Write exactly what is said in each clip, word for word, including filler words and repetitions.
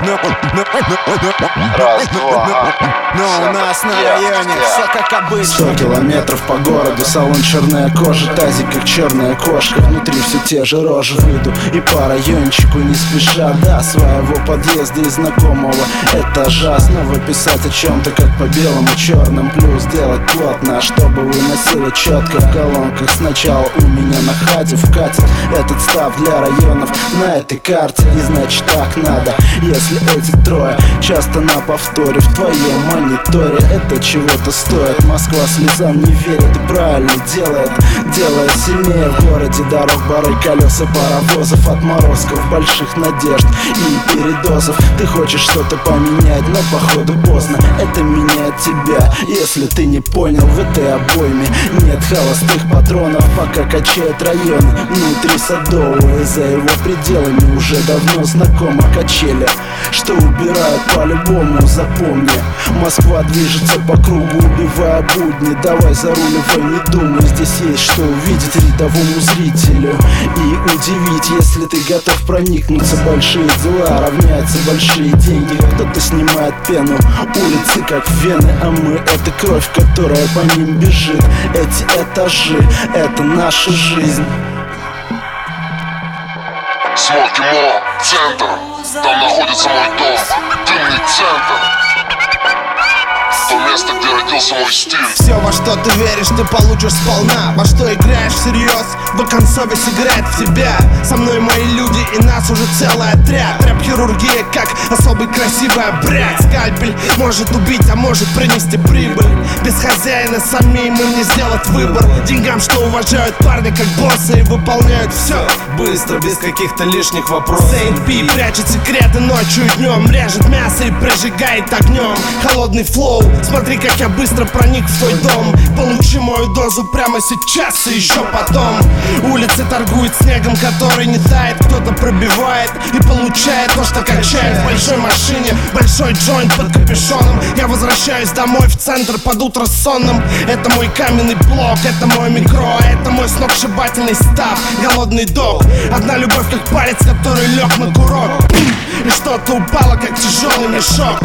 Раз, два, но у нас на районе все как обычно. Сто километров по городу, салон черная кожа, тазик как черная кошка, внутри все те же рожи. Выйду и по райончику не спеша до своего подъезда и знакомого этажа. Снова писать о чем-то как по белому черным, плюс делать плотно, чтобы выносило четко в колонках. Сначала у меня на хате вкатит этот став для районов на этой карте, и значит так надо. Если эти трое часто на повторе в твоем мониторе, это чего-то стоит. Москва слезам не верит и правильно делает, делая сильнее в городе дорог, бары, колеса паровозов, отморозков, больших надежд и передозов. Ты хочешь что-то поменять, но походу поздно. Это меняет тебя, если ты не понял. В этой обойме нет холостых патронов, пока качает район внутри Садового, и за его пределами уже давно знакомы качели, что убирают по-любому. Запомни, Москва движется по кругу, убивая будни. Давай заруливай, не думай, здесь есть что увидеть рядовому зрителю и удивить. Если ты готов проникнуться, большие дела равняются большие деньги. Кто-то снимает пену, улицы как вены, а мы — это кровь, которая по ним бежит. Эти этажи — это наша жизнь. Смоки Молл, центр, там находится мой дом, дымный центр, то место, где родился мой стиль. Все, во что ты веришь, ты получишь сполна. Во что играешь всерьез, в концове сыграет в тебя. Со мной мои люди и нас уже целый отряд. Рэп-хирургия как особый красивый обряд. Скальпель может убить, а может принести прибыль. Без хозяина самим им не сделать выбор. Деньгам, что уважают парни как боссы и выполняют все быстро, без каких-то лишних вопросов. Сейнт Пи прячет секреты ночью и днем, режет мясо и прожигает огнем. Холодный флоу, смотри, как я быстро проник в твой дом. Получи мою дозу прямо сейчас и еще потом. Улицы торгуют снегом, который не тает. Кто-то пробивает и получает то, что качает. В большой машине большой джойнт под капюшоном. Я возвращаюсь домой в центр под утро сонным. Это мой каменный блок, это мой микро, это мой сногсшибательный став. Голодный дог, одна любовь как палец, который лег на курок. И что-то упало, как тяжелый мешок.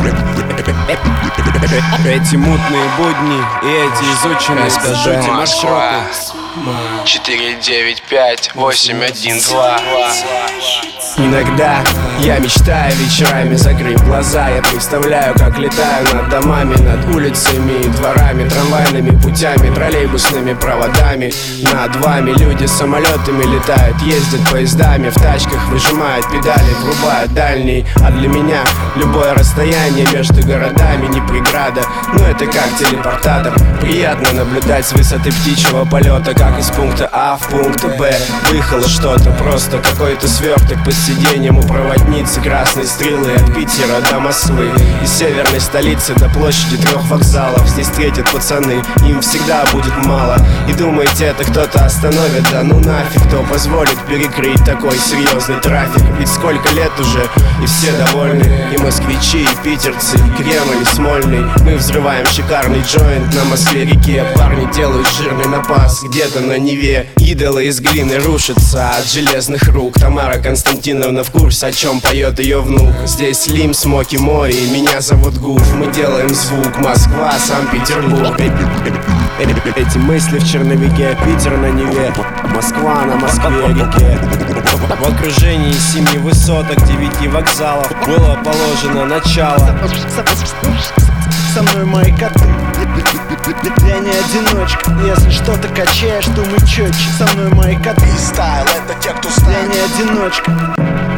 Эти мутные будни и эти изученные, скажите, маршруты. четыре девять пять восемь один два. Иногда я мечтаю вечерами, закрыв глаза, я представляю, как летаю над домами, над улицами и дворами, трамвайными путями, троллейбусными проводами. Над вами люди самолетами летают, ездят поездами, в тачках выжимают педали, врубают дальний. А для меня любое расстояние между городами не преграда, но это как телепортатор. Приятно наблюдать с высоты птичьего полета, как из пункта А в пункт Б выехало что-то, просто какой-то сверток под сиденьем у проводницы. Красные стрелы от Питера до Москвы, из северной столицы до площади трех вокзалов. Здесь встретят пацаны, им всегда будет мало. И думаете, это кто-то остановит? Да ну нафиг, кто позволит перекрыть такой серьезный трафик? Ведь сколько лет уже, и все довольны, и москвичи, и питерцы, и Кремль, и Смольный. Мы взрываем шикарный джойнт на Москве-реке. Парни делают жирный напас где-то на Неве. Идолы из глины рушатся от железных рук. Тамара Константиновна в курсе, о чем поет ее внук. Здесь Лим, Смоки Мори, меня зовут Гуф. Мы делаем звук, Москва, Санкт-Петербург. Эти мысли в черновике, Питер на Неве, Москва на Москве-реке. В окружении семи высоток, девяти вокзалов было положено начало. Со мной мои коты, я не одиночка. Если что-то качаешь, думай четче. Со мной мои коты. Стайл — это те, кто Я не одиночка.